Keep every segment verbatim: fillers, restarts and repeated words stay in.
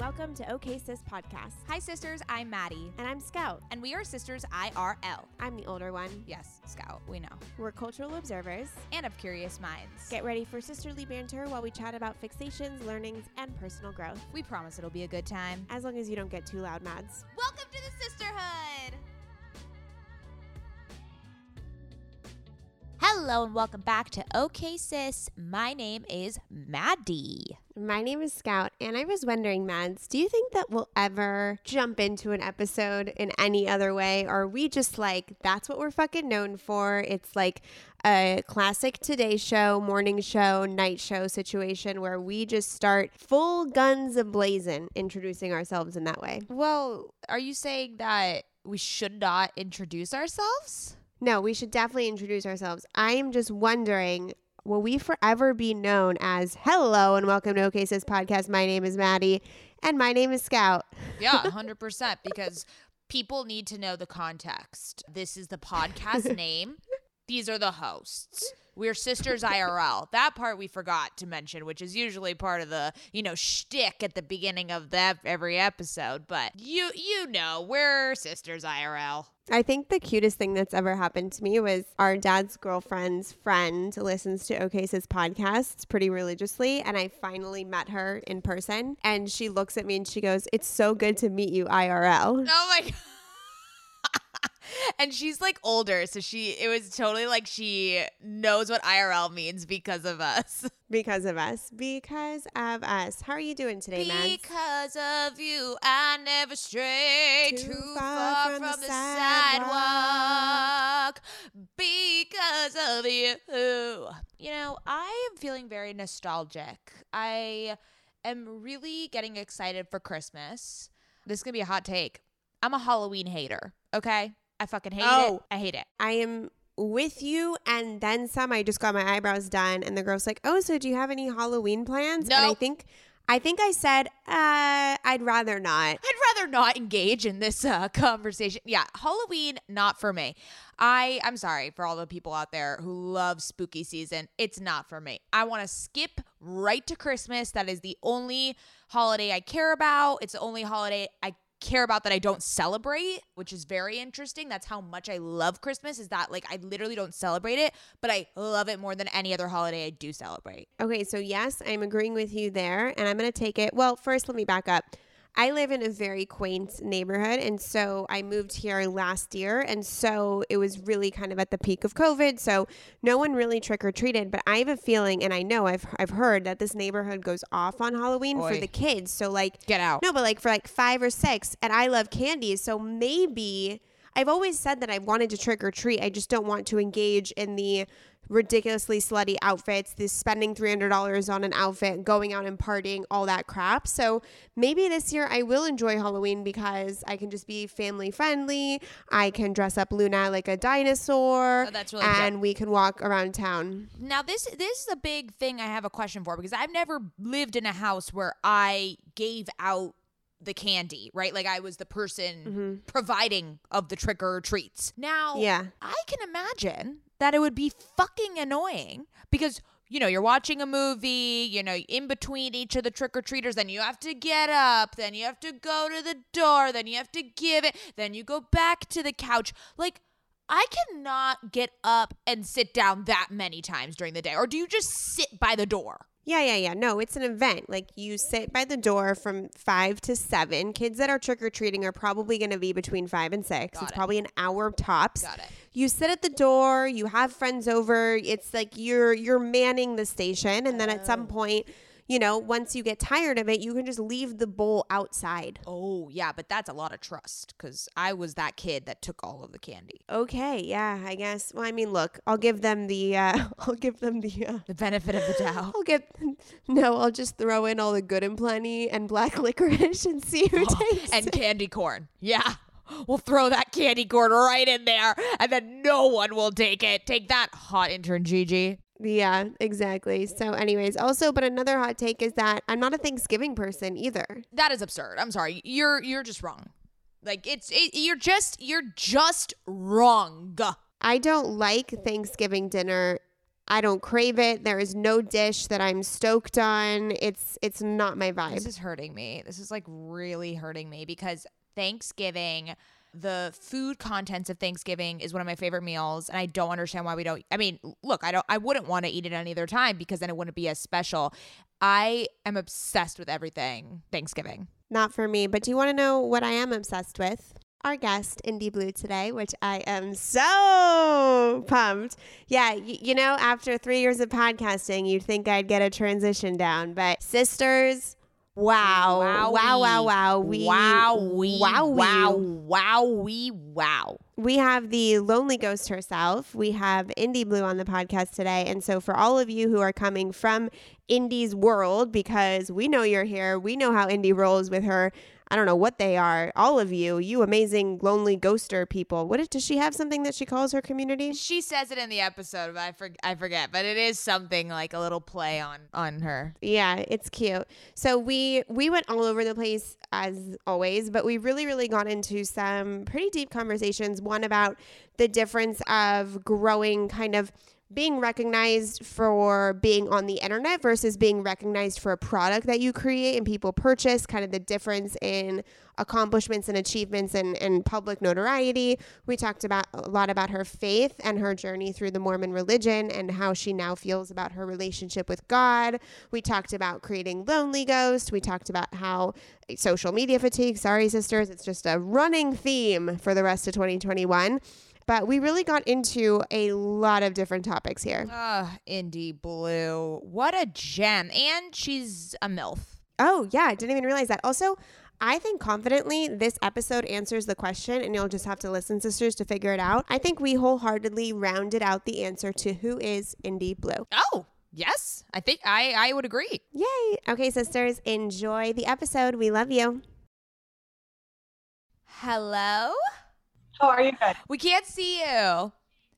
Welcome to OK Sis Podcast. Hi sisters, I'm Maddie. And I'm Scout. And we are sisters I R L. I'm the older one. Yes, Scout, we know. We're cultural observers. And of curious minds. Get ready for sisterly banter while we chat about fixations, learnings, and personal growth. We promise it'll be a good time. As long as you don't get too loud, Mads. Welcome to the sisterhood! Hello and welcome back to OK Sis. My name is Maddie. My name is Scout, and I was wondering, Mads, do you think that we'll ever jump into an episode in any other way? Or are we just like, that's what we're fucking known for? It's like a classic Today Show, morning show, night show situation where we just start full guns a-blazing introducing ourselves in that way. Well, are you saying that we should not introduce ourselves? No, we should definitely introduce ourselves. I am just wondering, will we forever be known as hello and welcome to OK Sis Podcast? My name is Maddie and my name is Scout. Yeah, one hundred percent because people need to know the context. This is the podcast name. These are the hosts. We're sisters I R L. That part we forgot to mention, which is usually part of the, you know, shtick at the beginning of the, every episode. But you you know, we're sisters I R L. I think the cutest thing that's ever happened to me was our dad's girlfriend's friend listens to OK Sis podcasts pretty religiously. And I finally met her in person. And she looks at me and she goes, "It's so good to meet you I R L." Oh my God. And she's like older, so she it was totally like she knows what I R L means because of us. Because of us. Because of us. How are you doing today, Mads? Because of you, I never stray too, too far, far from, from the, the sidewalk. sidewalk. Because of you. You know, I am feeling very nostalgic. I am really getting excited for Christmas. This is going to be a hot take. I'm a Halloween hater, okay? I fucking hate oh, it. I hate it. I am with you and then some. I just got my eyebrows done and the girl's like, "Oh, so do you have any Halloween plans?" No. And I think I think I said, uh, I'd rather not. I'd rather not engage in this uh, conversation. Yeah, Halloween, not for me. I, I'm sorry for all the people out there who love spooky season. It's not for me. I want to skip right to Christmas. That is the only holiday I care about. It's the only holiday I care about that I don't celebrate, which is very interesting. That's how much I love Christmas, is that like I literally don't celebrate it, but I love it more than any other holiday I do celebrate. Okay, so yes, I'm agreeing with you there, and I'm going to take it. Well, first, let me back up. I live in a very quaint neighborhood, and so I moved here last year, and so it was really kind of at the peak of COVID, so no one really trick-or-treated, but I have a feeling, and I know I've I've heard that this neighborhood goes off on Halloween Oy. for the kids, so like... Get out. No, but like for like five or six, and I love candy, so maybe... I've always said that I wanted to trick-or-treat, I just don't want to engage in the ridiculously slutty outfits, this spending three hundred dollars on an outfit, going out and partying, all that crap. So maybe this year I will enjoy Halloween because I can just be family friendly. I can dress up Luna like a dinosaur. Oh, that's really and cute. We can walk around town. Now this this is a big thing I have a question for, because I've never lived in a house where I gave out the candy, right? Like I was the person Mm-hmm. providing of the trick or treats. Now, Yeah. I can imagine that it would be fucking annoying because, you know, you're watching a movie, you know, in between each of the trick-or-treaters, then you have to get up, then you have to go to the door, then you have to give it, then you go back to the couch. Like, I cannot get up and sit down that many times during the day. Or do you just sit by the door? Yeah, yeah, yeah. No, it's an event. Like you sit by the door from five to seven. Kids that are trick-or-treating are probably going to be between five and six. Got it's it. probably an hour tops. Got it. You sit at the door, you have friends over. It's like you're you're manning the station. And then at some point, you know, once you get tired of it, you can just leave the bowl outside. Oh, yeah, but that's a lot of trust because I was that kid that took all of the candy. Okay, yeah, I guess. Well, I mean, look, I'll give them the, uh, I'll give them the, uh, The benefit of the doubt. I'll get, no, I'll just throw in all the Good and Plenty and black licorice and see who takes And it. candy corn. Yeah. We'll throw that candy corn right in there and then no one will take it. Take that, hot intern Gigi. Yeah, exactly. So anyways, also, but another hot take is that I'm not a Thanksgiving person either. That is absurd. I'm sorry. You're you're just wrong. Like it's it, you're just you're just wrong. I don't like Thanksgiving dinner I don't crave it. There is no dish that I'm stoked on. It's it's not my vibe. This is hurting me. This is like really hurting me because Thanksgiving, the food contents of Thanksgiving is one of my favorite meals, and I don't understand why we don't. I mean, look, I don't. I wouldn't want to eat it any other time because then it wouldn't be as special. I am obsessed with everything Thanksgiving. Not for me, but do you want to know what I am obsessed with? Our guest, Indy Blue, today, which I am so pumped. Yeah, y- you know, after three years of podcasting, you'd think I'd get a transition down. But sisters, wow. Wowee. Wow, wow, wow. We, Wowee. wow, Wow. Wowee. Wow. We have the lonely ghost herself. We have Indy Blue on the podcast today. And so for all of you who are coming from Indy's world, because we know you're here, we know how Indy rolls with her, I don't know what they are, all of you, you amazing lonely ghoster people. What is, does she have something that she calls her community? She says it in the episode, but I, for, I forget. But it is something like a little play on on her. Yeah, it's cute. So we we went all over the place as always, but we really, really got into some pretty deep conversations. One about the difference of growing kind of being recognized for being on the internet versus being recognized for a product that you create and people purchase, kind of the difference in accomplishments and achievements and, and public notoriety. We talked about a lot about her faith and her journey through the Mormon religion and how she now feels about her relationship with God. We talked about creating Lonely Ghost. We talked about how social media fatigue, sorry sisters, it's just a running theme for the rest of twenty twenty-one. But we really got into a lot of different topics here. Oh, Indy Blue. What a gem. And she's a MILF. Oh, yeah. I didn't even realize that. Also, I think confidently this episode answers the question, and you'll just have to listen, sisters, to figure it out. I think we wholeheartedly rounded out the answer to who is Indy Blue. Oh, yes. I think I, I would agree. Yay. Okay, sisters, enjoy the episode. We love you. Hello? How are you guys? We can't see you. There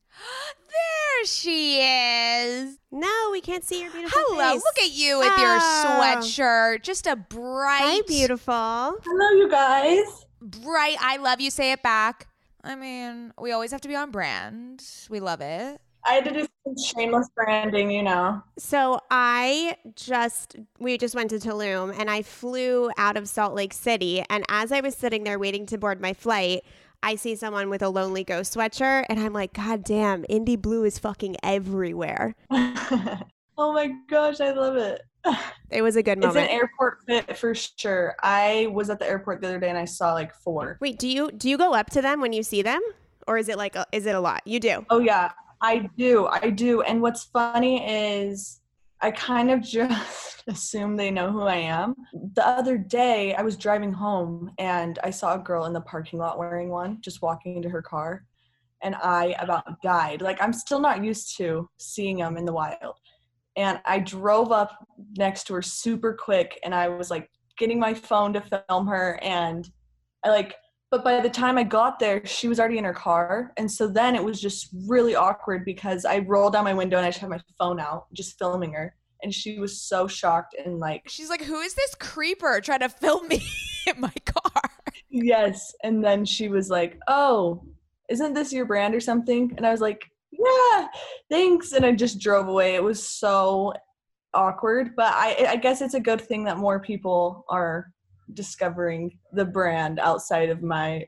she is. No, we can't see your beautiful Hello. face. Look at you with Oh. your sweatshirt. Just a bright, Hi, beautiful. Hello, you guys. bright, I love you. Say it back. I mean, we always have to be on brand. We love it. I had to do some shameless branding, you know. So I just, we just went to Tulum and I flew out of Salt Lake City. And as I was sitting there waiting to board my flight, I see someone with a Lonely Ghost sweatshirt and I'm like, God damn, Indy Blue is fucking everywhere. Oh my gosh, I love it. It was a good It's moment. an airport fit for sure. I was at the airport the other day and I saw like four. Wait, do you do you go up to them when you see them? Or is it like, a, is it a lot? You do? Oh yeah, I do. I do. And what's funny is I kind of just assume they know who I am. The other day I was driving home and I saw a girl in the parking lot wearing one, just walking into her car. And I about died. Like, I'm still not used to seeing them in the wild. And I drove up next to her super quick and I was like getting my phone to film her. And I like, but by the time I got there, she was already in her car. And so then it was just really awkward because I rolled down my window and I just had my phone out, just filming her. And she was so shocked and like, She's like, who is this creeper trying to film me in my car? yes. And then she was like, oh, isn't this your brand or something? And I was like, yeah, thanks. And I just drove away. It was so awkward, but I, I guess it's a good thing that more people are discovering the brand outside of my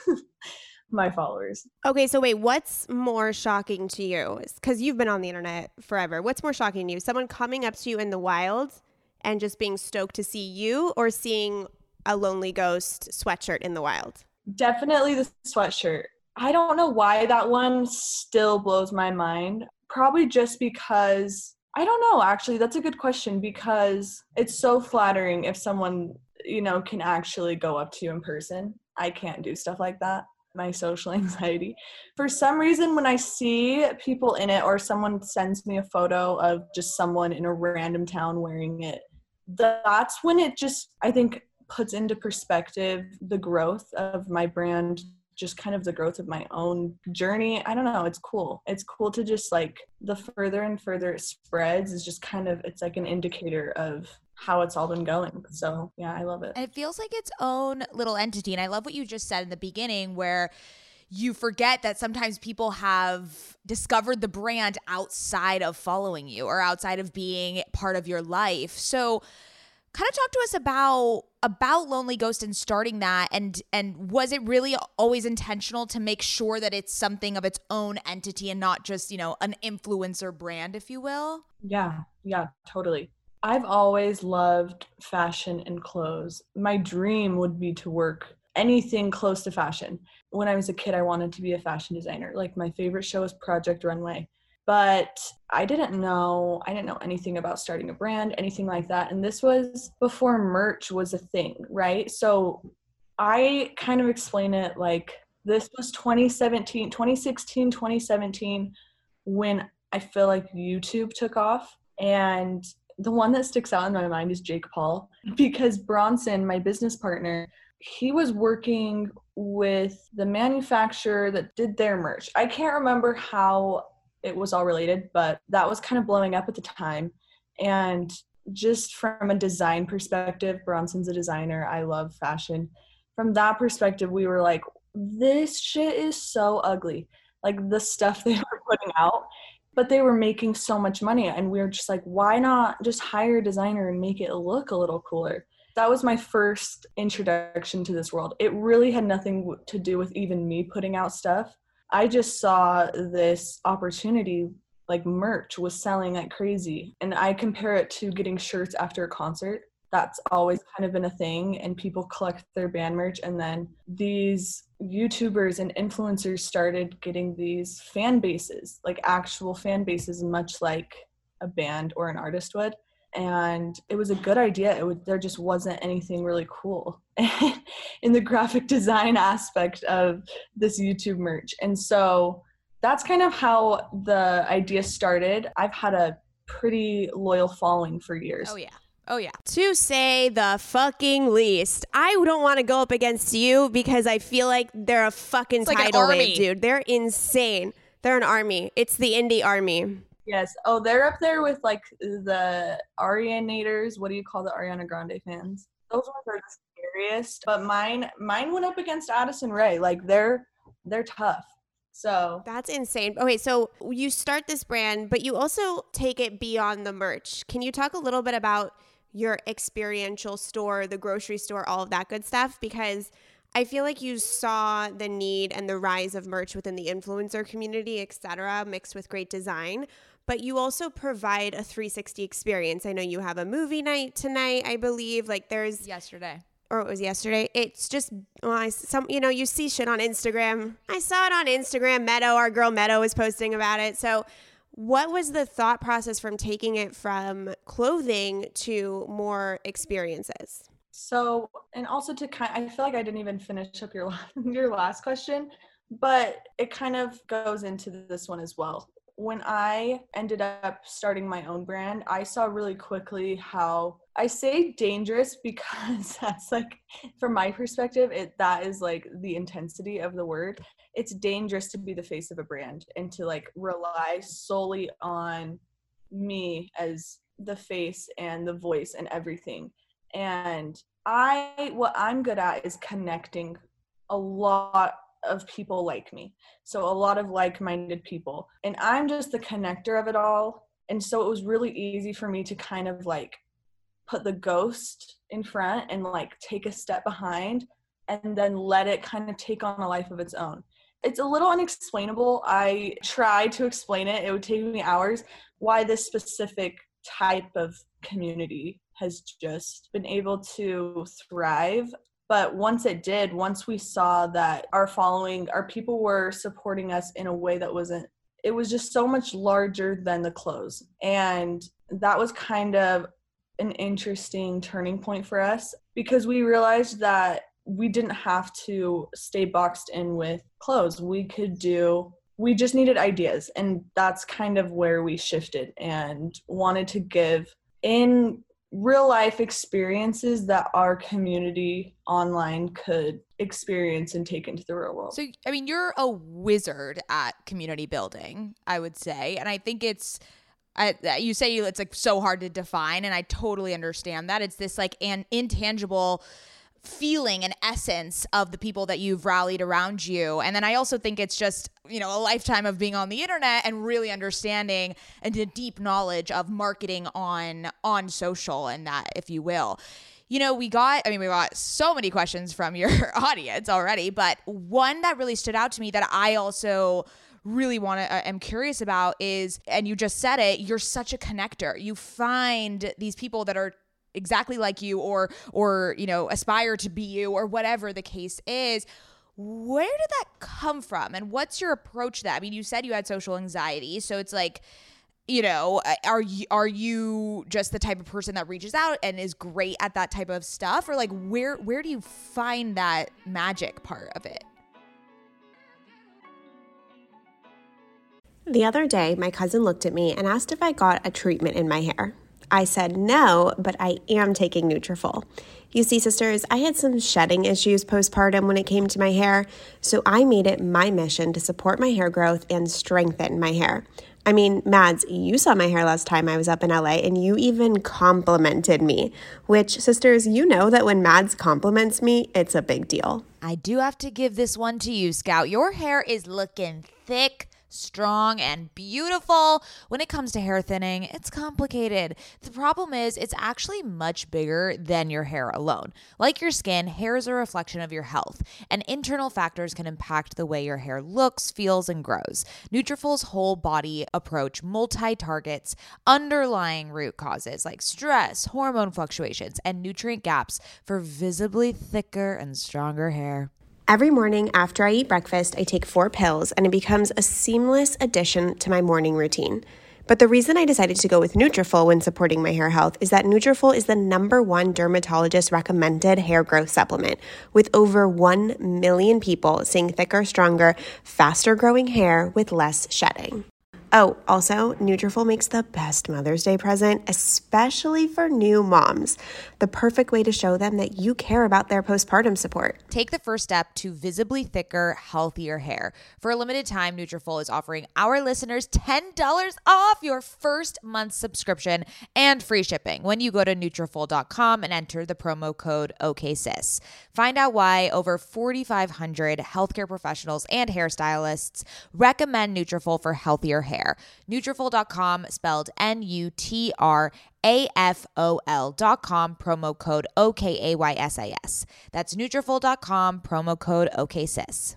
my followers. Okay, so wait, what's more shocking to you? Because you've been on the internet forever. What's more shocking to you? Someone coming up to you in the wild and just being stoked to see you, or seeing a Lonely Ghost sweatshirt in the wild? Definitely the sweatshirt. I don't know why that one still blows my mind. Probably just because, I don't know, actually, that's a good question, because it's so flattering if someone, you know, can actually go up to you in person. I can't do stuff like that. My social anxiety. For some reason, when I see people in it or someone sends me a photo of just someone in a random town wearing it, that's when it just, I think, puts into perspective the growth of my brand, just kind of the growth of my own journey. I don't know. It's cool. It's cool to just like, the further and further it spreads is just kind of, it's like an indicator of how it's all been going. So yeah, I love it. And it feels like its own little entity. And I love what you just said in the beginning, where you forget that sometimes people have discovered the brand outside of following you or outside of being part of your life. So kind of talk to us about about Lonely Ghost and starting that, and and was it really always intentional to make sure that it's something of its own entity and not just, you know, an influencer brand, if you will? Yeah, yeah, totally. I've always loved fashion and clothes. My dream would be to work anything close to fashion. When I was a kid, I wanted to be a fashion designer. Like my favorite show was Project Runway. But I didn't know, I didn't know anything about starting a brand, anything like that. And this was before merch was a thing, right? So I kind of explain it like this was twenty seventeen, twenty sixteen, twenty seventeen, when I feel like YouTube took off. And the one that sticks out in my mind is Jake Paul, because Bronson, my business partner, he was working with the manufacturer that did their merch. I can't remember how it was all related, but that was kind of blowing up at the time. And just from a design perspective, Bronson's a designer. I love fashion. From that perspective, we were like, this shit is so ugly. Like the stuff they were putting out, but they were making so much money. And we were just like, why not just hire a designer and make it look a little cooler? That was my first introduction to this world. It really had nothing to do with even me putting out stuff. I just saw this opportunity, like merch was selling like crazy. And I compare it to getting shirts after a concert. That's always kind of been a thing, and people collect their band merch. And then these YouTubers and influencers started getting these fan bases, like actual fan bases, much like a band or an artist would. And it was a good idea. It would, there just wasn't anything really cool in the graphic design aspect of this YouTube merch. And so that's kind of how the idea started. I've had a pretty loyal following for years. Oh, yeah. Oh, yeah. To say the fucking least. I don't want to go up against you because I feel like they're a fucking It's like an tidal army. wave, dude. They're insane. They're an army. It's the indie army. Yes. Oh, they're up there with like the Arianators. What do you call the Ariana Grande fans? Those ones are the scariest. But mine, mine went up against Addison Rae. Like they're, they're tough. So That's insane. Okay, so you start this brand, but you also take it beyond the merch. Can you talk a little bit about your experiential store, the grocery store, all of that good stuff? Because I feel like you saw the need and the rise of merch within the influencer community, et cetera, mixed with great design. But you also provide a three sixty experience. I know you have a movie night tonight, I believe. Like there's Yesterday. or it was yesterday. It's just, well, I, some, you know, you see shit on Instagram. I saw it on Instagram. Meadow, our girl Meadow, was posting about it. So what was the thought process from taking it from clothing to more experiences? So, and also to kind, I feel like I didn't even finish up your your last question, but it kind of goes into this one as well. When I ended up starting my own brand, I saw really quickly how, I say dangerous because that's like, from my perspective, it that is like the intensity of the word. It's dangerous to be the face of a brand and to like rely solely on me as the face and the voice and everything. And I, what I'm good at is connecting a lot of people like me. So a lot of like-minded people. And I'm just the connector of it all. And so it was really easy for me to kind of like put the ghost in front and like take a step behind and then let it kind of take on a life of its own. It's a little unexplainable. I tried to explain it. It would take me hours why this specific type of community has just been able to thrive. But once it did, once we saw that our following, our people were supporting us in a way that wasn't, it was just so much larger than the clothes. And that was kind of an interesting turning point for us because we realized that we didn't have to stay boxed in with clothes. We could do, we just needed ideas. And that's kind of where we shifted and wanted to give in real life experiences that our community online could experience and take into the real world. So, I mean, you're a wizard at community building, I would say. And I think it's, I, you say it's like so hard to define, and I totally understand that. It's this like an intangible feeling and essence of the people that you've rallied around you. And then I also think it's just, you know, a lifetime of being on the internet and really understanding and a deep knowledge of marketing on on social and that, if you will. You know, we got, I mean, we got so many questions from your audience already, but one that really stood out to me that I also really want to, uh, am curious about is, and you just said it, you're such a connector. You find these people that are exactly like you or, or, you know, aspire to be you or whatever the case is. Where did that come from? And what's your approach to that? I mean, you said you had social anxiety. So it's like, you know, are you, are you just the type of person that reaches out and is great at that type of stuff? Or like, where, where do you find that magic part of it? The other day, my cousin looked at me and asked if I got a treatment in my hair. I said no, but I am taking Nutrafol. You see, sisters, I had some shedding issues postpartum when it came to my hair, so I made it my mission to support my hair growth and strengthen my hair. I mean, Mads, you saw my hair last time I was up in L A, and you even complimented me, which, sisters, you know that when Mads compliments me, it's a big deal. I do have to give this one to you, Scout. Your hair is looking thick, strong, and beautiful. When it comes to hair thinning, it's complicated. The problem is it's actually much bigger than your hair alone. Like your skin, hair is a reflection of your health, and internal factors can impact the way your hair looks, feels, and grows. Nutrafol's whole body approach multi-targets underlying root causes like stress, hormone fluctuations, and nutrient gaps for visibly thicker and stronger hair. Every morning after I eat breakfast, I take four pills, and it becomes a seamless addition to my morning routine. But the reason I decided to go with Nutrafol when supporting my hair health is that Nutrafol is the number one dermatologist recommended hair growth supplement, with over one million people seeing thicker, stronger, faster growing hair with less shedding. Oh, also, Nutrafol makes the best Mother's Day present, especially for new moms. The perfect way to show them that you care about their postpartum support. Take the first step to visibly thicker, healthier hair. For a limited time, Nutrafol is offering our listeners ten dollars off your first month's subscription and free shipping when you go to Nutrafol dot com and enter the promo code O K S I S. Find out why over forty-five hundred healthcare professionals and hairstylists recommend Nutrafol for healthier hair. Nutrafol dot com, spelled N U T R A F O L dot com, promo code O K A Y S I S. That's Nutrafol dot com, promo code O K S I S.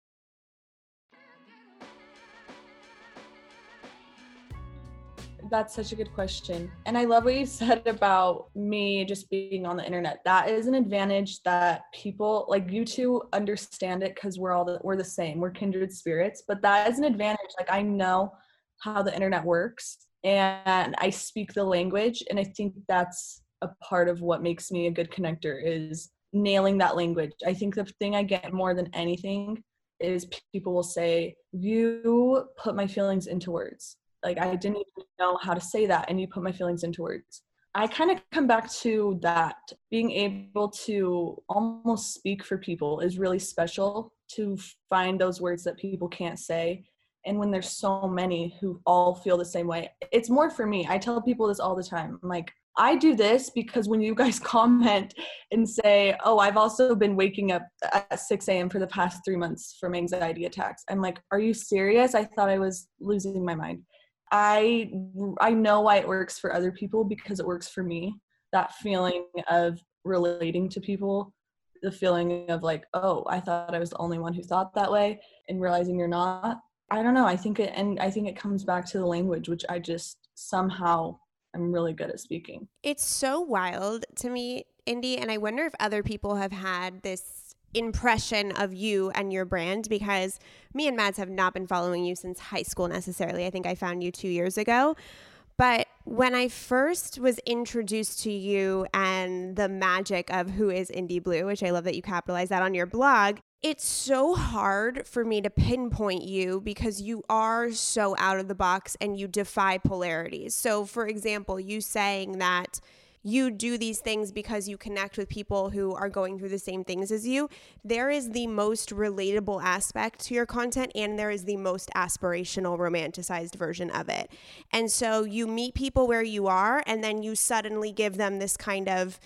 That's such a good question. And I love what you said about me just being on the internet. That is an advantage that people like you two understand it because we're all the, we're the same. We're kindred spirits, but that is an advantage. Like I know how the internet works and I speak the language. And I think that's a part of what makes me a good connector is nailing that language. I think the thing I get more than anything is people will say, you put my feelings into words. Like I didn't even know how to say that. And you put my feelings into words. I kind of come back to that. Being able to almost speak for people is really special, to find those words that people can't say. And when there's so many who all feel the same way, it's more for me. I tell people this all the time. I'm like, I do this because when you guys comment and say, oh, I've also been waking up at six a.m. for the past three months from anxiety attacks. I'm like, are you serious? I thought I was losing my mind. I I know why it works for other people because it works for me. That feeling of relating to people, the feeling of like, oh, I thought I was the only one who thought that way, and realizing you're not. I don't know. I think it, and I think it comes back to the language, which I just somehow I'm really good at speaking. It's so wild to me, Indy, and I wonder if other people have had this impression of you and your brand, because me and Mads have not been following you since high school necessarily. I think I found you two years ago. But when I first was introduced to you and the magic of who is Indy Blue, which I love that you capitalize that on your blog, it's so hard for me to pinpoint you because you are so out of the box and you defy polarities. So for example, you saying that you do these things because you connect with people who are going through the same things as you. There is the most relatable aspect to your content, and there is the most aspirational, romanticized version of it. And so you meet people where you are, and then you suddenly give them this kind of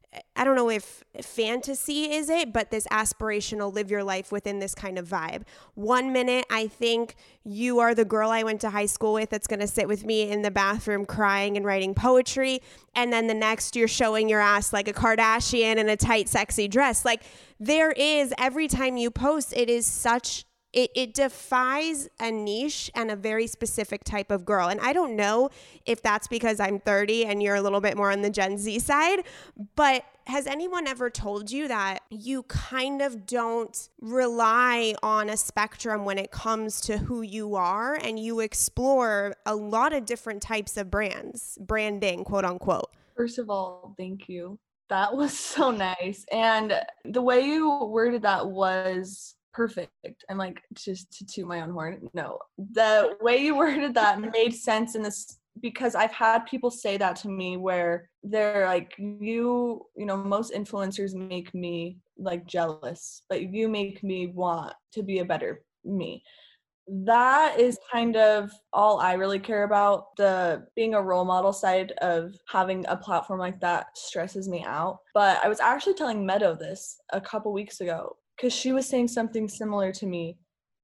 I don't know if fantasy is it, but this aspirational live your life within this kind of vibe. One minute, I think you are the girl I went to high school with that's going to sit with me in the bathroom crying and writing poetry. And then the next, you're showing your ass like a Kardashian in a tight, sexy dress. Like there is, every time you post, it is such It, it defies a niche and a very specific type of girl. And I don't know if that's because I'm thirty and you're a little bit more on the Gen Z side, but has anyone ever told you that you kind of don't rely on a spectrum when it comes to who you are, and you explore a lot of different types of brands, branding, quote unquote? First of all, thank you. That was so nice. And the way you worded that was perfect. I'm like, just to toot my own horn. No, the way you worded that made sense in this, because I've had people say that to me where they're like, you, you know, most influencers make me like jealous, but you make me want to be a better me. That is kind of all I really care about. The being a role model side of having a platform like that stresses me out. But I was actually telling Meadow this a couple weeks ago, because she was saying something similar to me.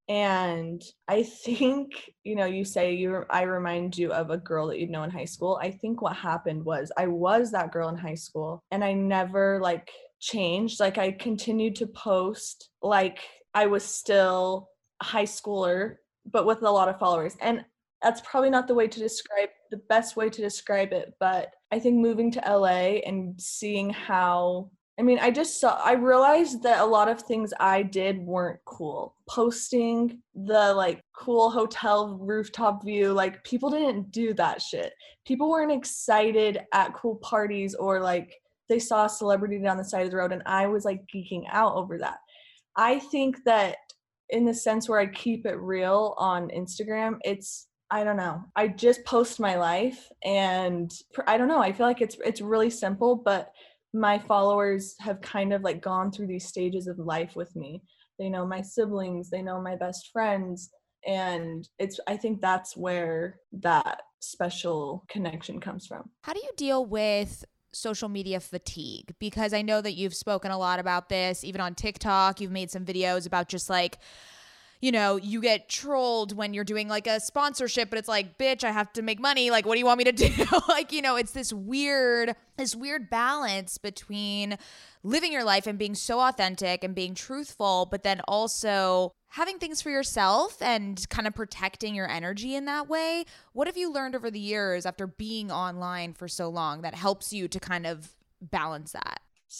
And I think, you know, you say you I remind you of a girl that you'd know in high school. I think what happened was I was that girl in high school, and I never like changed. Like I continued to post like I was still a high schooler, but with a lot of followers. And that's probably not the way to describe the best way to describe it. But I think moving to L A and seeing how I mean, I just saw, I realized that a lot of things I did weren't cool. Posting the like cool hotel rooftop view, like people didn't do that shit. People weren't excited at cool parties, or like they saw a celebrity down the side of the road, and I was like geeking out over that. I think that in the sense where I keep it real on Instagram, it's, I don't know. I just post my life, and I don't know. I feel like it's it's really simple, but my followers have kind of like gone through these stages of life with me. They know my siblings, they know my best friends, and it's, I think that's where that special connection comes from. How do you deal with social media fatigue? Because I know that you've spoken a lot about this, even on TikTok. You've made some videos about just like, you know, you get trolled when you're doing like a sponsorship, but it's like, bitch, I have to make money. Like, what do you want me to do? Like, you know, it's this weird, this weird balance between living your life and being so authentic and being truthful, but then also having things for yourself and kind of protecting your energy in that way. What have you learned over the years after being online for so long that helps you to kind of balance that?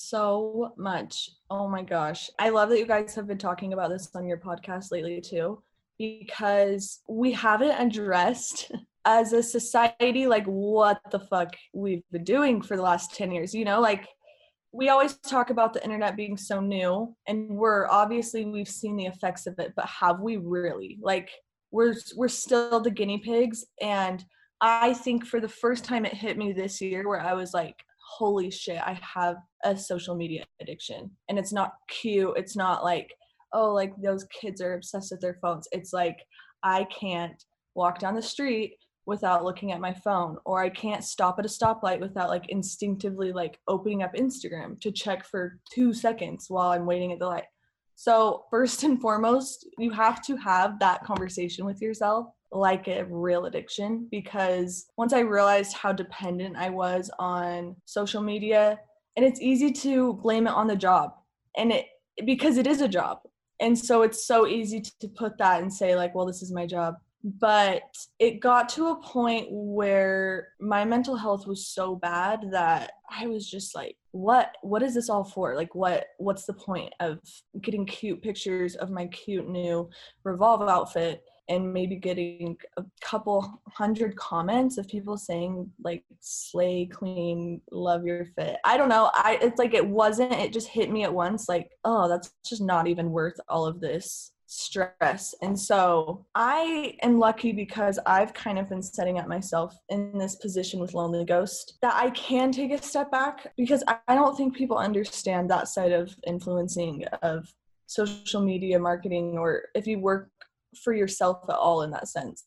So much. Oh my gosh. I love that you guys have been talking about this on your podcast lately too, because we haven't addressed as a society like what the fuck we've been doing for the last ten years. You know, like we always talk about the internet being so new, and we're obviously we've seen the effects of it, but have we really? Like we're we're still the guinea pigs. And I think for the first time it hit me this year where I was like, holy shit, I have a social media addiction. And it's not cute. It's not like, oh, like those kids are obsessed with their phones. It's like, I can't walk down the street without looking at my phone, or I can't stop at a stoplight without like instinctively like opening up Instagram to check for two seconds while I'm waiting at the light. So first and foremost, you have to have that conversation with yourself like a real addiction, because once I realized how dependent I was on social media, and it's easy to blame it on the job, and it because it is a job, and so it's so easy to put that and say like, well, this is my job. But it got to a point where my mental health was so bad that I was just like, what what is this all for? Like what what's the point of getting cute pictures of my cute new Revolve outfit and maybe getting a couple hundred comments of people saying like, slay, queen, love your fit? I don't know. I it's like it wasn't, it just hit me at once like, oh, that's just not even worth all of this stress. And so I am lucky because I've kind of been setting up myself in this position with Lonely Ghost that I can take a step back, because I don't think people understand that side of influencing, of social media marketing, or if you work for yourself at all in that sense.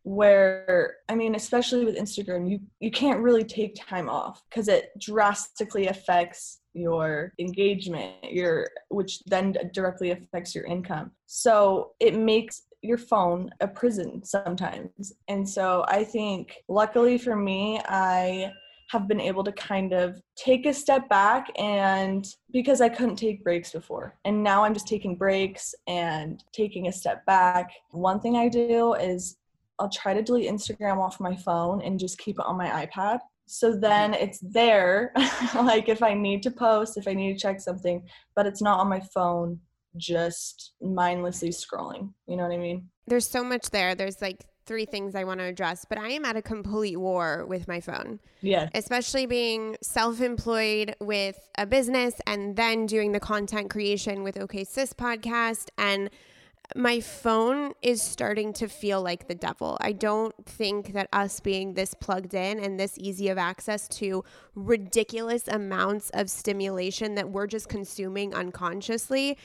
where, I mean, especially with Instagram, you, you can't really take time off because it drastically affects your engagement, your which then directly affects your income. So it makes your phone a prison sometimes. And so I think luckily for me, I have been able to kind of take a step back, and because I couldn't take breaks before. And now I'm just taking breaks and taking a step back. One thing I do is I'll try to delete Instagram off my phone and just keep it on my iPad. So then it's there, like if I need to post, if I need to check something, but it's not on my phone, just mindlessly scrolling. You know what I mean? There's so much there. There's like three things I want to address, but I am at a complete war with my phone. Yeah. Especially being self-employed with a business and then doing the content creation with OK Sis podcast. And my phone is starting to feel like the devil. I don't think that us being this plugged in and this easy of access to ridiculous amounts of stimulation that we're just consuming unconsciously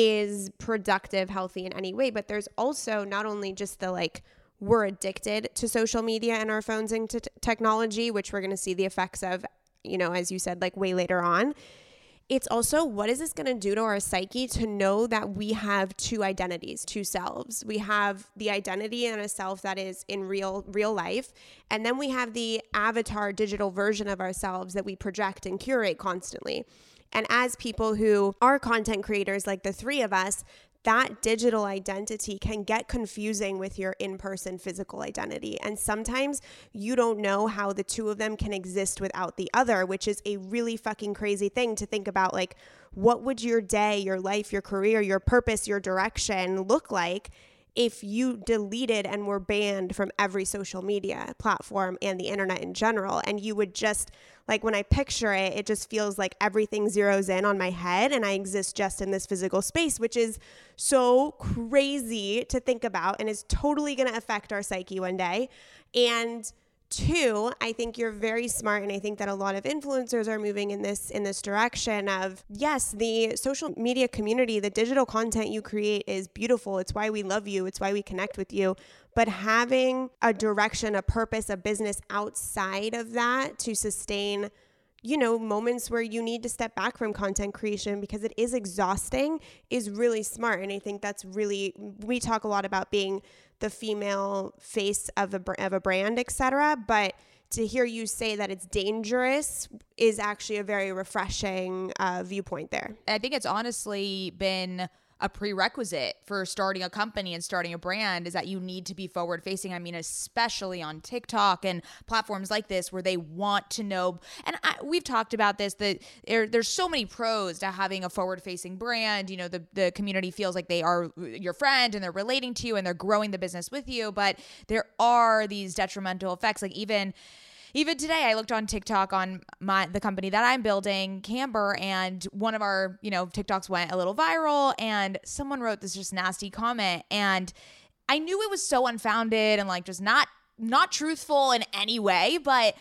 is productive, healthy in any way. But there's also not only just the like, we're addicted to social media and our phones and to t- technology, which we're going to see the effects of, you know, as you said, like way later on. It's also, what is this going to do to our psyche to know that we have two identities, two selves? We have the identity and a self that is in real, real life. And then we have the avatar digital version of ourselves that we project and curate constantly. And as people who are content creators, like the three of us, that digital identity can get confusing with your in-person physical identity. And sometimes you don't know how the two of them can exist without the other, which is a really fucking crazy thing to think about. Like, what would your day, your life, your career, your purpose, your direction look like if you deleted and were banned from every social media platform and the internet in general? And you would just, like, when I picture it, it just feels like everything zeroes in on my head and I exist just in this physical space, which is so crazy to think about and is totally going to affect our psyche one day. And two, I think you're very smart, and I think that a lot of influencers are moving in this in this direction of, yes, the social media community, the digital content you create is beautiful. It's why we love you. It's why we connect with you. But having a direction, a purpose, a business outside of that to sustain, you know, moments where you need to step back from content creation because it is exhausting is really smart. And I think that's really, we talk a lot about being the female face of a, of a brand, et cetera. But to hear you say that it's dangerous is actually a very refreshing uh, viewpoint there. I think it's honestly been a prerequisite for starting a company and starting a brand is that you need to be forward facing. I mean, especially on TikTok and platforms like this where they want to know. And I, we've talked about this, that there, there's so many pros to having a forward facing brand. You know, the, the community feels like they are your friend and they're relating to you and they're growing the business with you. But there are these detrimental effects. Like even Even today, I looked on TikTok on my the company that I'm building, Camber, and one of our, you know, TikToks went a little viral, and someone wrote this just nasty comment, and I knew it was so unfounded and like just not not truthful in any way, but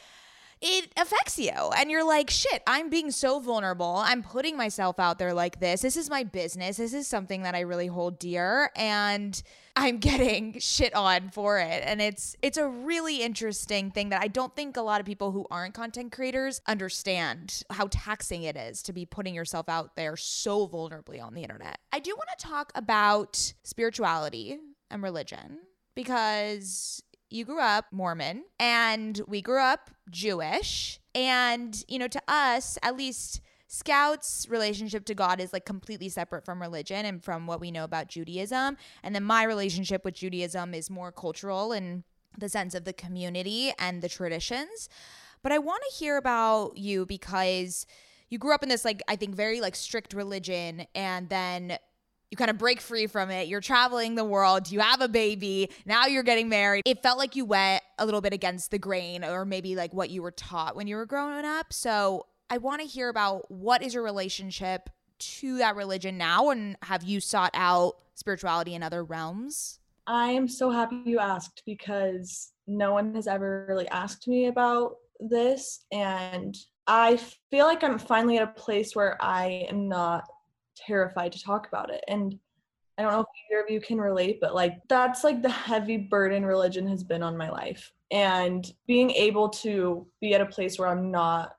it affects you. And you're like, shit, I'm being so vulnerable. I'm putting myself out there like this. This is my business. This is something that I really hold dear. And I'm getting shit on for it. And it's it's a really interesting thing that I don't think a lot of people who aren't content creators understand how taxing it is to be putting yourself out there so vulnerably on the internet. I do want to talk about spirituality and religion because you grew up Mormon and we grew up Jewish. And, you know, to us, at least Scout's relationship to God is like completely separate from religion and from what we know about Judaism. And then my relationship with Judaism is more cultural in the sense of the community and the traditions. But I want to hear about you because you grew up in this, like, I think very like strict religion, and then you kind of break free from it. You're traveling the world. You have a baby. Now you're getting married. It felt like you went a little bit against the grain, or maybe like what you were taught when you were growing up. So I want to hear about what is your relationship to that religion now, and have you sought out spirituality in other realms? I am so happy you asked because no one has ever really asked me about this. And I feel like I'm finally at a place where I am not terrified to talk about it. And I don't know if either of you can relate, but like that's like the heavy burden religion has been on my life. And being able to be at a place where I'm not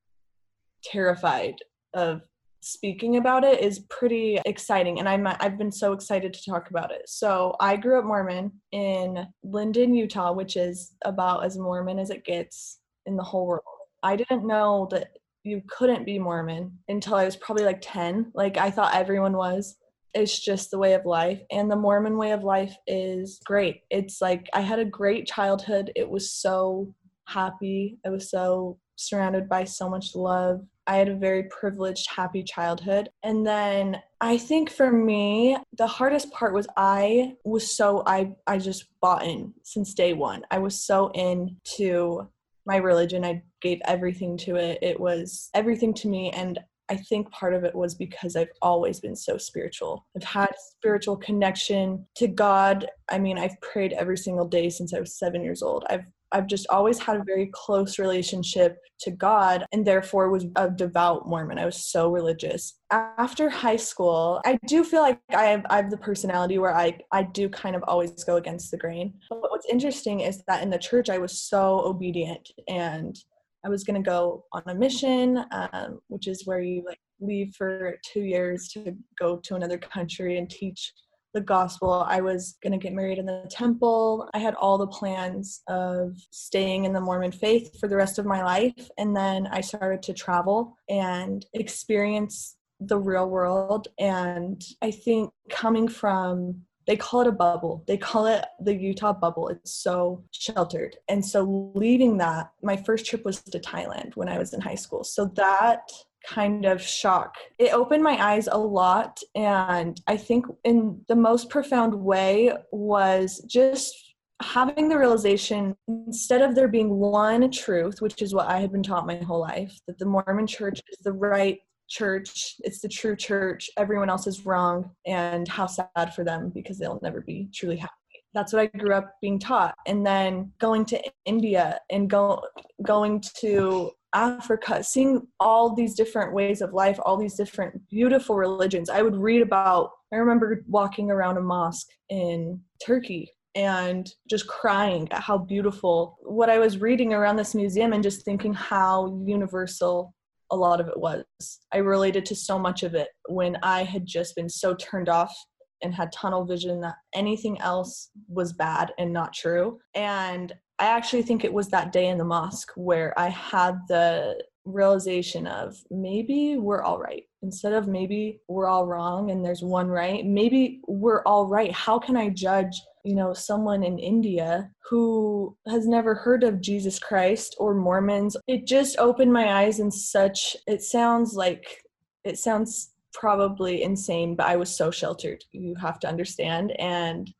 terrified of speaking about it is pretty exciting, and I'm I've been so excited to talk about it. So I grew up Mormon in Linden, Utah, which is about as Mormon as it gets in the whole world. I didn't know that you couldn't be Mormon until I was probably like ten. Like I thought everyone was. It's just the way of life, and the Mormon way of life is great. It's like I had a great childhood. It was so happy. I was so surrounded by so much love. I had a very privileged, happy childhood. And then I think for me, the hardest part was I was so, I, I just bought in since day one. I was so into my religion. I gave everything to it. It was everything to me. And I think part of it was because I've always been so spiritual. I've had spiritual connection to God. I mean, I've prayed every single day since I was seven years old. I've I've just always had a very close relationship to God, and therefore was a devout Mormon. I was so religious. After high school, I do feel like I have, I have the personality where I, I do kind of always go against the grain. But what's interesting is that in the church, I was so obedient, and I was going to go on a mission, um, which is where you like leave for two years to go to another country and teach the gospel. I was going to get married in the temple. I had all the plans of staying in the Mormon faith for the rest of my life. And then I started to travel and experience the real world. And I think coming from, they call it a bubble. They call it the Utah bubble. It's so sheltered. And so leaving that, my first trip was to Thailand when I was in high school. So that kind of shock, it opened my eyes a lot. And I think in the most profound way was just having the realization, instead of there being one truth, which is what I had been taught my whole life, that the Mormon church is the right church, it's the true church, everyone else is wrong, and how sad for them because they'll never be truly happy. That's what I grew up being taught. And then going to India and go going to Africa, seeing all these different ways of life, all these different beautiful religions. I would read about, I remember walking around a mosque in Turkey and just crying at how beautiful what I was reading around this museum, and just thinking how universal a lot of it was. I related to so much of it when I had just been so turned off and had tunnel vision that anything else was bad and not true. And I actually think it was that day in the mosque where I had the realization of maybe we're all right. Instead of maybe we're all wrong and there's one right, maybe we're all right. How can I judge, you know, someone in India who has never heard of Jesus Christ or Mormons? It just opened my eyes in such, it sounds like, it sounds probably insane, but I was so sheltered, you have to understand. And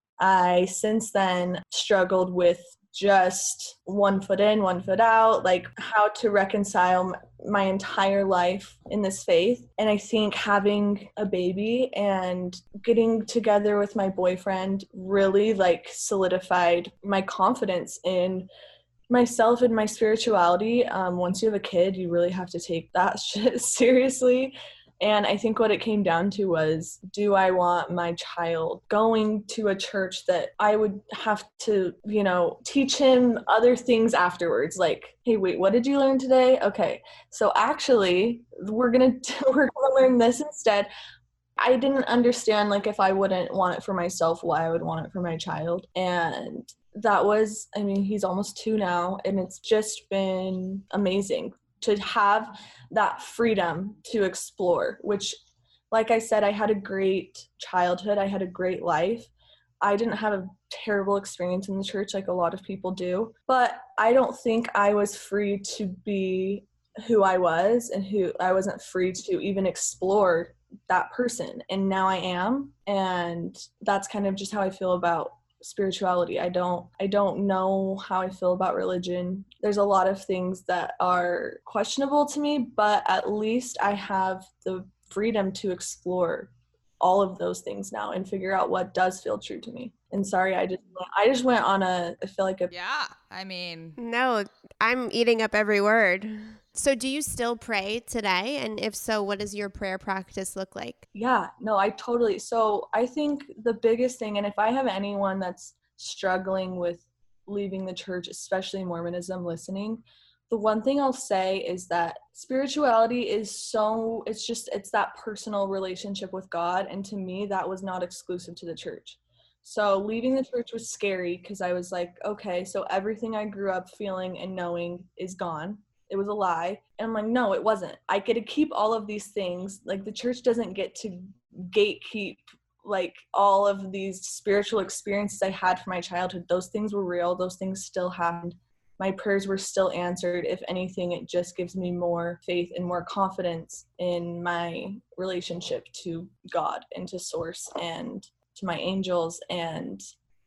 I since then struggled with just one foot in, one foot out, like how to reconcile my entire life in this faith. And I think having a baby and getting together with my boyfriend really like solidified my confidence in myself and my spirituality. Um, once you have a kid, you really have to take that shit seriously. And I think what it came down to was, do I want my child going to a church that I would have to, you know, teach him other things afterwards? Like, hey, wait, what did you learn today? Okay, so actually, we're gonna we're gonna learn this instead. I didn't understand, like, if I wouldn't want it for myself, why I would want it for my child. And that was, I mean, he's almost two now, and it's just been amazing to have that freedom to explore, which, like I said, I had a great childhood. I had a great life. I didn't have a terrible experience in the church like a lot of people do, but I don't think I was free to be who I was, and who I wasn't free to even explore that person. And now I am. And that's kind of just how I feel about spirituality. I don't I don't know how I feel about religion. There's a lot of things that are questionable to me, but at least I have the freedom to explore all of those things now and figure out what does feel true to me. And sorry, I just I just went on a I feel like a Yeah, I mean, No, I'm eating up every word. So do you still pray today? And if so, what does your prayer practice look like? Yeah, no, I totally. So I think the biggest thing, and if I have anyone that's struggling with leaving the church, especially Mormonism, listening, the one thing I'll say is that spirituality is so, it's just, it's that personal relationship with God. And to me, that was not exclusive to the church. So leaving the church was scary because I was like, okay, so everything I grew up feeling and knowing is gone. It was a lie. And I'm like, no, it wasn't. I get to keep all of these things. Like the church doesn't get to gatekeep like all of these spiritual experiences I had from my childhood. Those things were real. Those things still happened. My prayers were still answered. If anything, it just gives me more faith and more confidence in my relationship to God and to Source and to my angels. And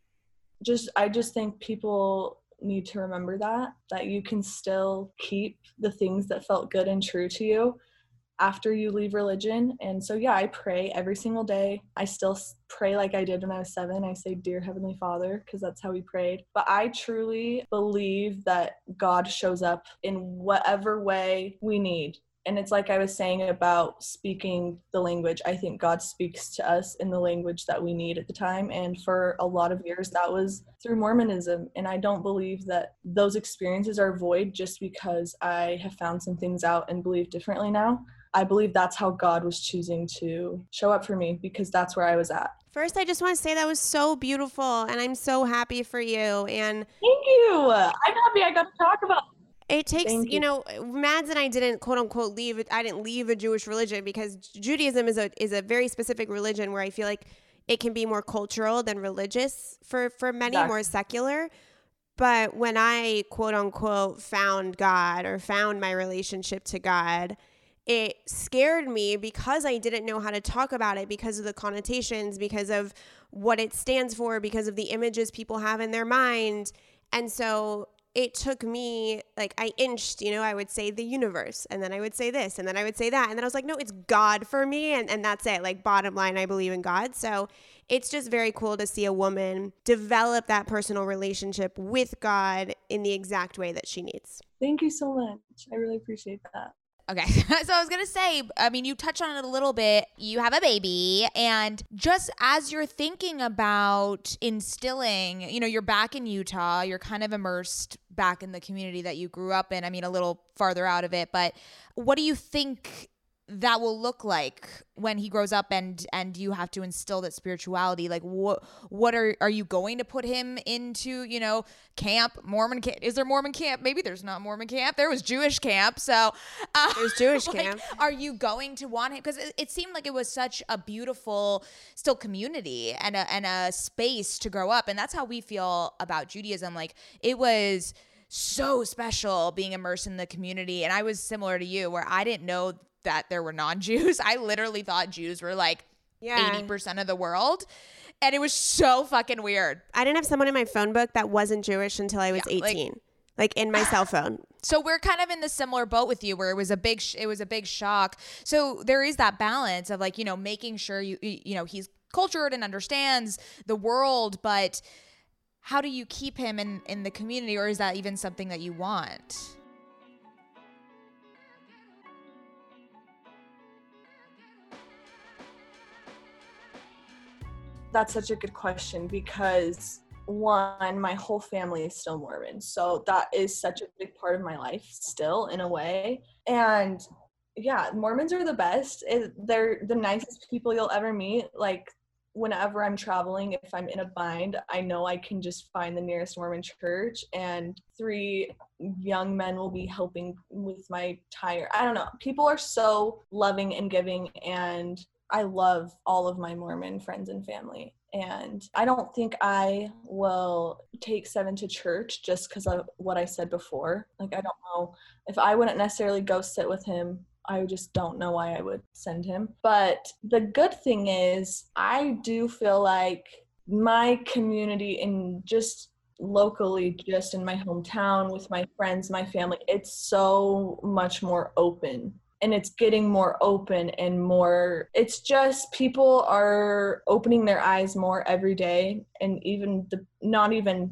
just, I just think people need to remember that, that you can still keep the things that felt good and true to you after you leave religion. And so, yeah, I pray every single day. I still pray like I did when I was seven. I say, Dear Heavenly Father, because that's how we prayed. But I truly believe that God shows up in whatever way we need. And it's like I was saying about speaking the language. I think God speaks to us in the language that we need at the time. And for a lot of years, that was through Mormonism. And I don't believe that those experiences are void just because I have found some things out and believe differently now. I believe that's how God was choosing to show up for me because that's where I was at. First, I just want to say that was so beautiful, and I'm so happy for you. And thank you. I'm happy I got to talk about it. It takes, you. you know, Mads and I didn't quote unquote leave. I didn't leave a Jewish religion because Judaism is a is a very specific religion where I feel like it can be more cultural than religious for for many, exactly. More secular. But when I quote unquote found God or found my relationship to God, it scared me because I didn't know how to talk about it because of the connotations, because of what it stands for, because of the images people have in their mind. And so it took me, like I inched, you know, I would say the universe, and then I would say this, and then I would say that. And then I was like, no, it's God for me. And, and that's it. Like bottom line, I believe in God. So it's just very cool to see a woman develop that personal relationship with God in the exact way that she needs. Thank you so much. I really appreciate that. Okay, so I was going to say, I mean, you touched on it a little bit. You have a baby, and just as you're thinking about instilling, you know, you're back in Utah, you're kind of immersed back in the community that you grew up in. I mean, a little farther out of it, but what do you think that will look like when he grows up and and you have to instill that spirituality? Like what what are are you going to put him into, you know, camp, Mormon camp? Is there Mormon camp? Maybe there's not Mormon camp. There was Jewish camp. So uh, there's Jewish like, camp. Are you going to want him? Because it, it seemed like it was such a beautiful still community and a, and a space to grow up. And that's how we feel about Judaism. Like it was so special being immersed in the community. And I was similar to you where I didn't know that there were non-Jews. I literally thought Jews were like yeah. eighty percent of the world. And it was so fucking weird. I didn't have someone in my phone book that wasn't Jewish until I was yeah, eighteen. Like, like in my cell phone. So we're kind of in the similar boat with you where it was a big, sh- it was a big shock. So there is that balance of like, you know, making sure you, you know, he's cultured and understands the world, but how do you keep him in, in the community, or is that even something that you want? That's such a good question because one, my whole family is still Mormon. So that is such a big part of my life still in a way. And yeah, Mormons are the best. It, they're the nicest people you'll ever meet. Like whenever I'm traveling, if I'm in a bind, I know I can just find the nearest Mormon church and three young men will be helping with my tire. I don't know. People are so loving and giving, and I love all of my Mormon friends and family. And I don't think I will take Seven to church just because of what I said before. Like, I don't know if I wouldn't necessarily go sit with him. I just don't know why I would send him. But the good thing is I do feel like my community and just locally, just in my hometown with my friends, my family, it's so much more open. And it's getting more open and more, it's just people are opening their eyes more every day. And even the, not even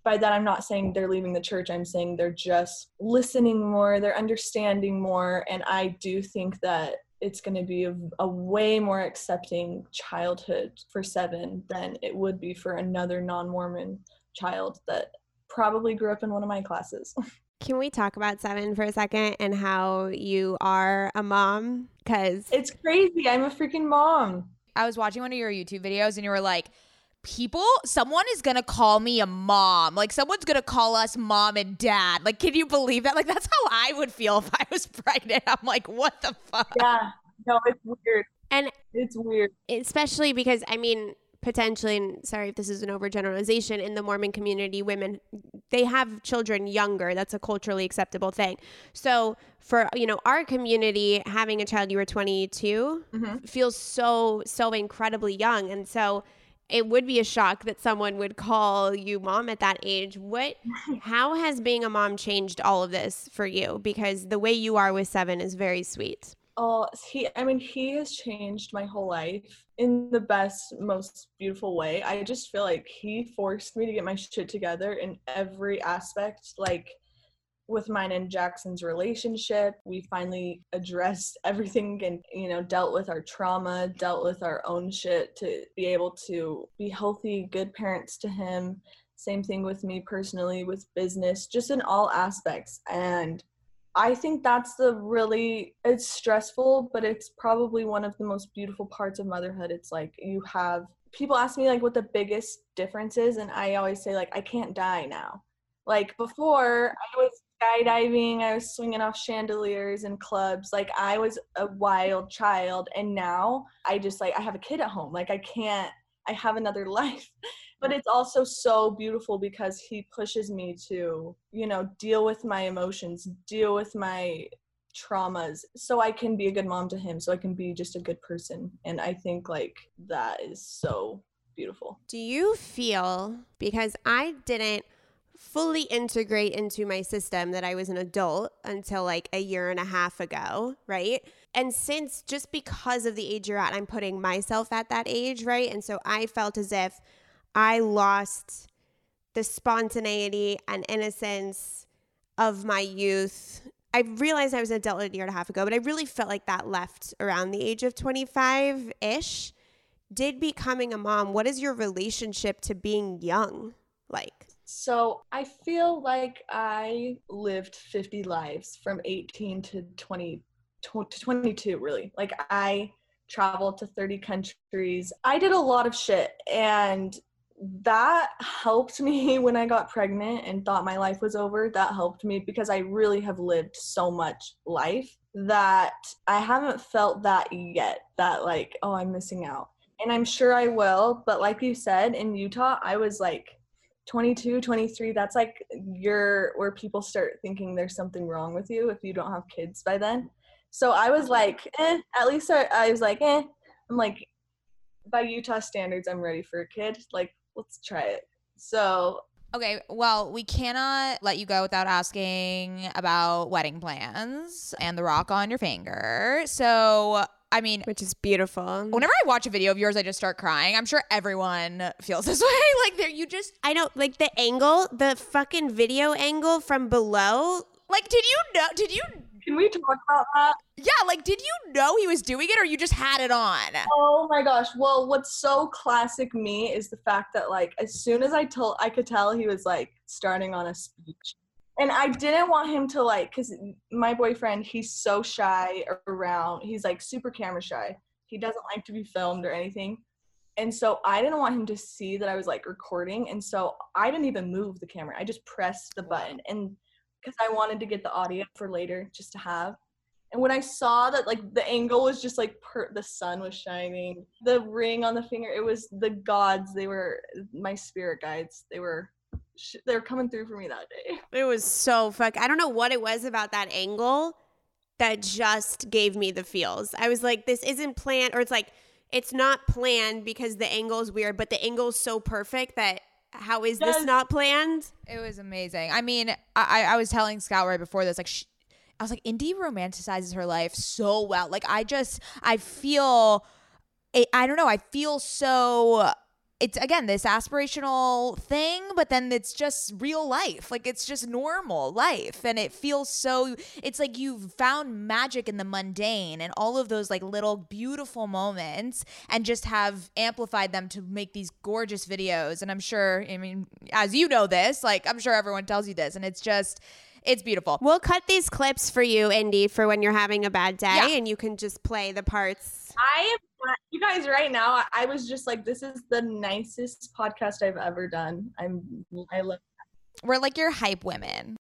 by that, I'm not saying they're leaving the church. I'm saying they're just listening more, they're understanding more. And I do think that it's going to be a, a way more accepting childhood for Seven than it would be for another non-Mormon child that probably grew up in one of my classes. Can we talk about Seven for a second and how you are a mom? Because it's crazy. I'm a freaking mom. I was watching one of your YouTube videos and you were like, people, someone is going to call me a mom. Like, someone's going to call us mom and dad. Like, can you believe that? Like, that's how I would feel if I was pregnant. I'm like, what the fuck? Yeah. No, it's weird. And it's weird. Especially because, I mean, potentially, and sorry if this is an overgeneralization, in the Mormon community, women, they have children younger. That's a culturally acceptable thing. So for, you know, our community, having a child, you were twenty-two, mm-hmm. feels so, so incredibly young. And so it would be a shock that someone would call you mom at that age. What, how has being a mom changed all of this for you? Because the way you are with Seven is very sweet. Oh, he, I mean, he has changed my whole life in the best, most beautiful way. I just feel like he forced me to get my shit together in every aspect. Like, with mine and Jackson's relationship, we finally addressed everything and, you know, dealt with our trauma, dealt with our own shit to be able to be healthy, good parents to him. Same thing with me personally, with business, just in all aspects. And I think that's the really, it's stressful, but it's probably one of the most beautiful parts of motherhood. It's like you have, people ask me like what the biggest difference is, and I always say like, I can't die now. Like before, I was skydiving, I was swinging off chandeliers in clubs, like I was a wild child, and now I just like, I have a kid at home, like I can't, I have another life. But it's also so beautiful because he pushes me to, you know, deal with my emotions, deal with my traumas, so I can be a good mom to him, so I can be just a good person. And I think like that is so beautiful. Do you feel, because I didn't fully integrate into my system that I was an adult until like a year and a half ago, right? And since, just because of the age you're at, I'm putting myself at that age, right? And so I felt as if I lost the spontaneity and innocence of my youth. I realized I was an adult a year and a half ago, but I really felt like that left around the age of twenty-five-ish. Did becoming a mom, what is your relationship to being young like? So I feel like I lived fifty lives from eighteen to twenty to twenty-two, really. Like I traveled to thirty countries. I did a lot of shit, and that helped me when I got pregnant and thought my life was over. That helped me because I really have lived so much life that I haven't felt that yet, that like, oh, I'm missing out. And I'm sure I will. But like you said, in Utah, I was like twenty-two, twenty-three. That's like you're where people start thinking there's something wrong with you if you don't have kids by then. So I was like, eh, at least I, I was like, eh. I'm like, by Utah standards, I'm ready for a kid. Like, let's try it. So okay, well, we cannot let you go without asking about wedding plans and the rock on your finger. So, I mean, which is beautiful. Whenever I watch a video of yours, I just start crying. I'm sure everyone feels this way. Like, there, you just, I know, like the angle, the fucking video angle from below. Like, did you know? Did you? Can we talk about that? Yeah, like, did you know he was doing it, or you just had it on? Oh my gosh. Well, what's so classic me is the fact that, like, as soon as I told, I could tell he was, like, starting on a speech. And I didn't want him to, like, because my boyfriend, he's so shy around. He's, like, super camera shy. He doesn't like to be filmed or anything. And so I didn't want him to see that I was, like, recording. And so I didn't even move the camera. I just pressed the button. And because I wanted to get the audio for later just to have. And when I saw that, like, the angle was just, like, per- the sun was shining, the ring on the finger, it was the gods. They were my spirit guides. They were sh- they were coming through for me that day. It was so fuck. I don't know what it was about that angle that just gave me the feels. I was like, this isn't planned, or it's like, it's not planned because the angle is weird, but the angle is so perfect that how is yes. this not planned? It was amazing. I mean, I, I was telling Scout right before this, like, she, I was like, Indy romanticizes her life so well. Like, I just, I feel, I don't know, I feel so it's again this aspirational thing, but then it's just real life. Like it's just normal life, and it feels so. It's like you've found magic in the mundane and all of those like little beautiful moments, and just have amplified them to make these gorgeous videos. And I'm sure, I mean, as you know this, like I'm sure everyone tells you this, and it's just. It's beautiful. We'll cut these clips for you, Indy, for when you're having a bad day, Yeah. and you can just play the parts. I am, you guys, right now, I, I was just like, this is the nicest podcast I've ever done. I'm, I love. We're like your hype women.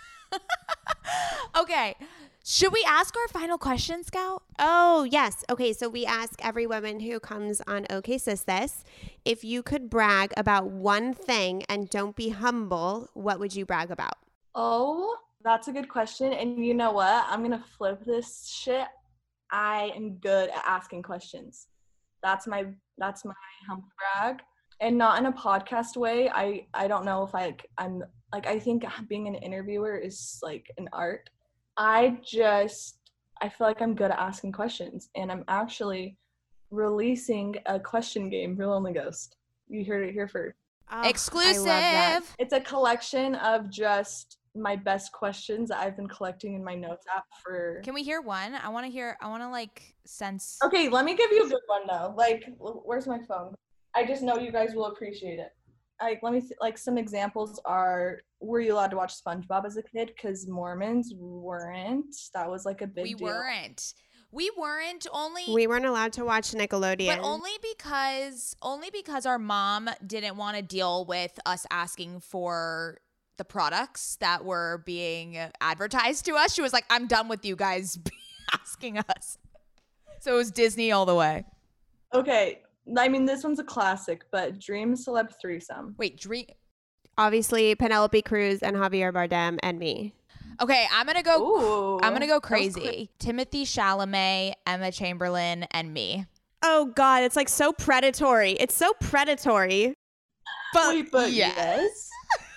Okay. Should we ask our final question, Scout? Oh, yes. Okay, so we ask every woman who comes on OK Sis this, if you could brag about one thing and don't be humble, what would you brag about? Oh, that's a good question. And you know what? I'm going to flip this shit. I am good at asking questions. That's my that's my humble brag. And not in a podcast way. I, I don't know if I, I'm, like, I think being an interviewer is, like, an art. I just, I feel like I'm good at asking questions. And I'm actually releasing a question game for Lonely Ghost. You heard it here first. Oh, Exclusive. I love that. It's a collection of just my best questions that I've been collecting in my notes app for. Can we hear one? I want to hear, I want to like sense. Okay, let me give you a good one though. Like, where's my phone? I just know you guys will appreciate it. Like, let me, th- like, some examples are, were you allowed to watch SpongeBob as a kid? Because Mormons weren't. That was, like, a big We deal. weren't. We weren't only. We weren't allowed to watch Nickelodeon. But only because only because our mom didn't want to deal with us asking for the products that were being advertised to us. She was like, I'm done with you guys asking us. So it was Disney all the way. Okay, I mean, this one's a classic, but Dream Celeb Threesome. Wait, dream. Obviously, Penelope Cruz and Javier Bardem and me. Okay, I'm gonna go. Ooh, I'm gonna go that was crazy. quick. Timothy Chalamet, Emma Chamberlain, and me. Oh, God, it's like so predatory. It's so predatory. But Wait, but yes. yes.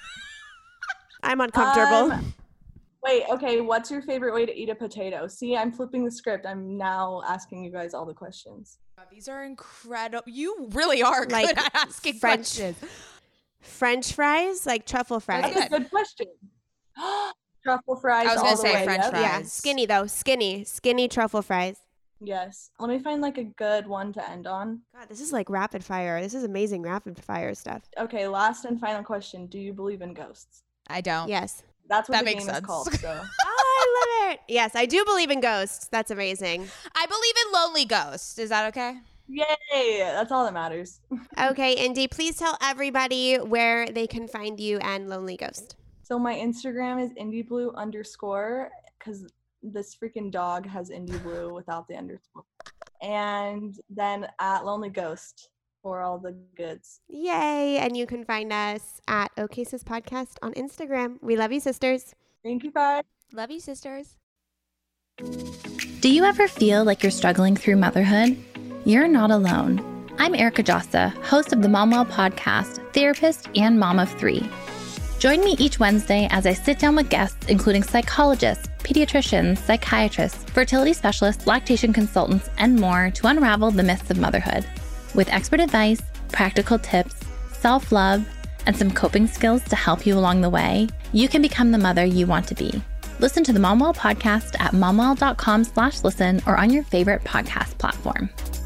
I'm uncomfortable. Um, Wait, okay, what's your favorite way to eat a potato? See, I'm flipping the script. I'm now asking you guys all the questions. These are incredible. You really are Like good at asking French- questions. French fries, like truffle fries. That's a good question. Truffle fries I was all gonna the say way. French Yep. fries. Yeah, skinny though. Skinny. Skinny truffle fries. Yes. Let me find like a good one to end on. God, this is like rapid fire. This is amazing rapid fire stuff. Okay, last and final question. Do you believe in ghosts? I don't. Yes. That's what That the makes game sense. is called. So Oh, I love it. Yes, I do believe in ghosts. That's amazing. I believe in Lonely Ghost. Is that okay? yay! That's all that matters. Okay, Indy, please tell everybody where they can find you and Lonely Ghost. So my Instagram is indieblue underscore because this freaking dog has indie blue without the underscore. And then at Lonely Ghost for all the goods. Yay. And you can find us at OK Sis Podcast on Instagram. We love you, sisters. Thank you, guys. Love you, sisters. Do you ever feel like you're struggling through motherhood? You're not alone. I'm Erica Josta, host of the MomWell podcast, therapist, and mom of three. Join me each Wednesday as I sit down with guests, including psychologists, pediatricians, psychiatrists, fertility specialists, lactation consultants, and more to unravel the myths of motherhood. With expert advice, practical tips, self-love, and some coping skills to help you along the way, you can become the mother you want to be. Listen to the MomWell podcast at momwell.com slash listen or on your favorite podcast platform.